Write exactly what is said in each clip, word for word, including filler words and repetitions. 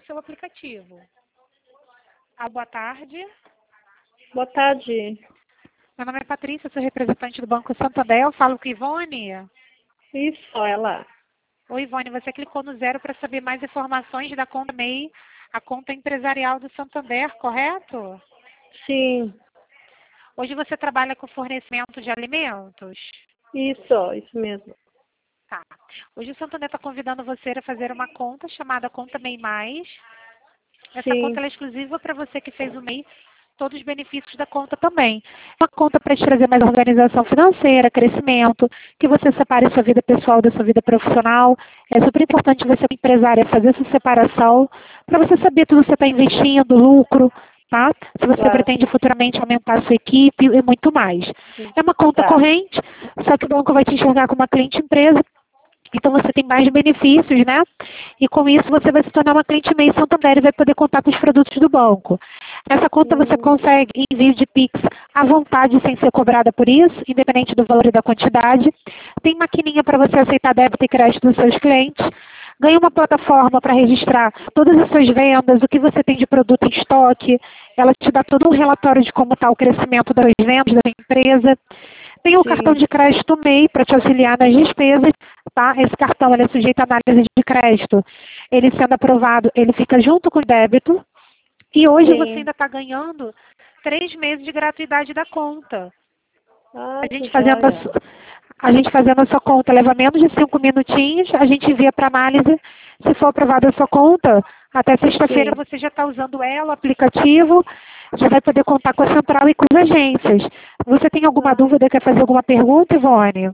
seu aplicativo. Ah, boa tarde. Boa tarde. Meu nome é Patrícia, sou representante do Banco Santander. Eu falo com Ivone. Isso, ela. Oi, Ivone, você clicou no zero para saber mais informações da conta M E I, a conta empresarial do Santander, correto? Sim. Hoje você trabalha com fornecimento de alimentos? Isso, isso mesmo. Tá. Hoje o Santander está convidando você a fazer uma conta chamada Conta M E I Mais. Essa Sim. conta ela é exclusiva para você que fez o M E I, todos os benefícios da conta também. É uma conta para te trazer mais organização financeira, crescimento, que você separe sua vida pessoal da sua vida profissional. É super importante você, empresária, fazer essa separação para você saber tudo que você está investindo, lucro, tá? Se você Claro. pretende futuramente aumentar a sua equipe e muito mais. É uma conta Tá. corrente, só que o banco vai te enxergar como uma cliente empresa. Então você tem mais benefícios, né? E com isso você vai se tornar uma cliente M E I Santander e vai poder contar com os produtos do banco. Nessa conta você Hum. consegue envio de Pix à vontade sem ser cobrada por isso, independente do valor e da quantidade. Tem maquininha para você aceitar débito e crédito dos seus clientes. Ganha uma plataforma para registrar todas as suas vendas, o que você tem de produto em estoque. Ela te dá todo um relatório de como está o crescimento das vendas da sua empresa. Tem o Sim. cartão de crédito M E I para te auxiliar nas despesas, tá? Esse cartão ele é sujeito à análise de crédito. Ele sendo aprovado, ele fica junto com o débito. E hoje Sim. você ainda está ganhando três meses de gratuidade da conta. Ah, A que gente fazendo a, joia. su- a gente fazendo a sua conta leva menos de cinco minutinhos, a gente envia para análise. Se for aprovada a sua conta, até sexta-feira Sim. você já está usando ela, o aplicativo, já vai poder contar com a central e com as agências. Você tem alguma Ah. dúvida, quer fazer alguma pergunta, Ivone?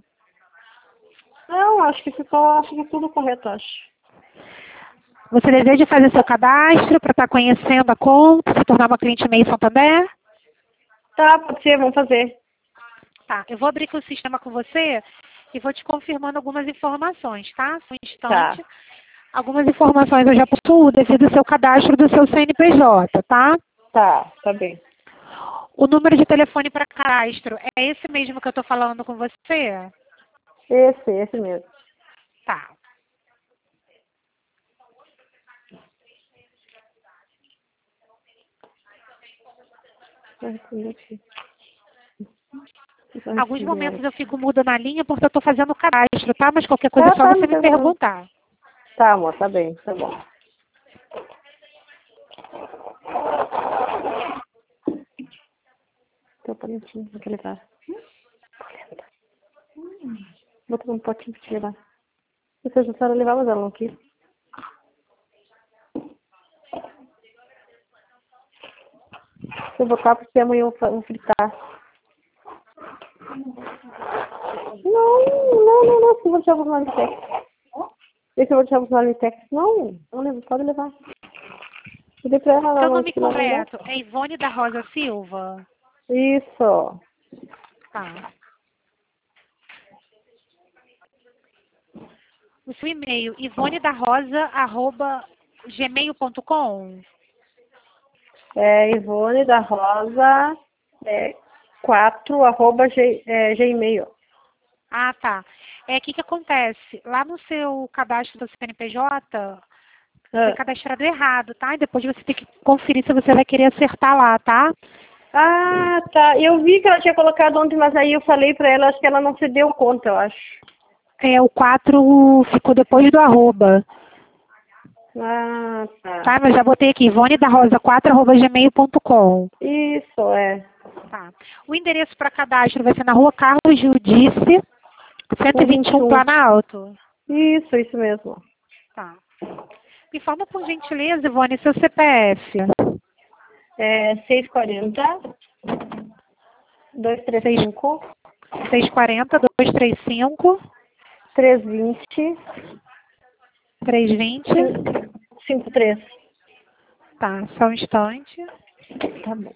Não, acho que ficou, acho que tudo correto, acho. Você deseja fazer seu cadastro para estar conhecendo a conta, se tornar uma cliente M E I Santander? Tá, pode ser, vamos fazer. Tá, eu vou abrir aqui o sistema com você e vou te confirmando algumas informações, tá? Só um Tá. instante. Algumas informações eu já possuo devido ao seu cadastro do seu C N P J, tá? Tá, tá bem. O número de telefone para cadastro é esse mesmo que eu estou falando com você? Esse, esse mesmo. Tá. Alguns momentos eu fico muda na linha porque eu estou fazendo o cadastro, tá? Mas qualquer coisa é Tá, só tá, você não me tem problema. perguntar. Tá, amor, tá bem, tá bom. Teu palitinho pra te levar. Bota um potinho pra te levar. Você já sabe levar, mas ela não quis. Se eu botar, porque amanhã eu vou fritar. Não, não, não, não. Se eu vou deixar você no Marmitex. Deixa eu vou deixar você no Marmitex. Não, não leva, pode levar. Eu dei pra ela Seu não, nome que não dá. completo é Ivone da Rosa Silva? Isso. Tá. O seu e-mail, ivonedarosa arroba gmail ponto com? É Ivone da Rosa é, quatro arroba g, é, gmail. Ah, tá. É o que que acontece? Lá no seu cadastro do C N P J, foi Ah. cadastrado errado, tá? E depois você tem que conferir se você vai querer acertar lá, tá? Ah, tá. Eu vi que ela tinha colocado ontem, mas aí eu falei pra ela, acho que ela não se deu conta, eu acho. É, o quatro ficou depois do arroba. Ah, tá. Tá, mas já botei aqui, ivone da rosa quatro arroba gmail ponto com. Isso, é. Tá. O endereço para cadastro vai ser na rua Carlos Judice, cento e vinte e um, Planalto. Isso, isso mesmo. Tá. Me informa por gentileza, Ivone, seu C P F. É seiscentos e quarenta, duzentos e trinta e cinco, seiscentos e quarenta, duzentos e trinta e cinco, trezentos e vinte, trezentos e vinte. cinquenta e três. Tá, só um instante. Tá bom.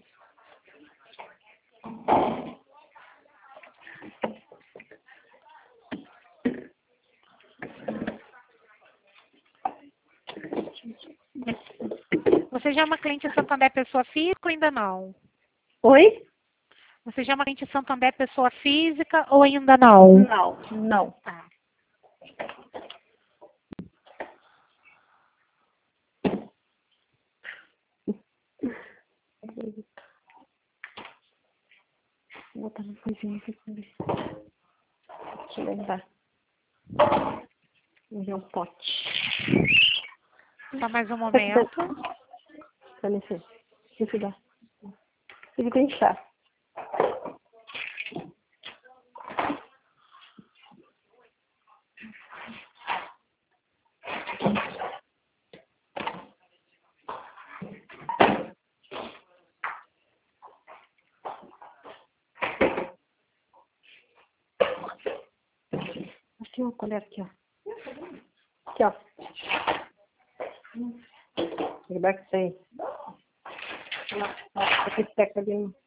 Você já é uma cliente Santander pessoa física ou ainda não? Oi? Você já é uma cliente Santander pessoa física ou ainda não? Não, não. Tá. Vou botar uma coisinha aqui pra ver. Deixa eu levar. Vou ver um pote. Só mais um momento. Dá licença. Deixa eu dar. Ele tem chá. Tem uma colher aqui, ó. Aqui, ó. Back tem. Aqui, teca ali.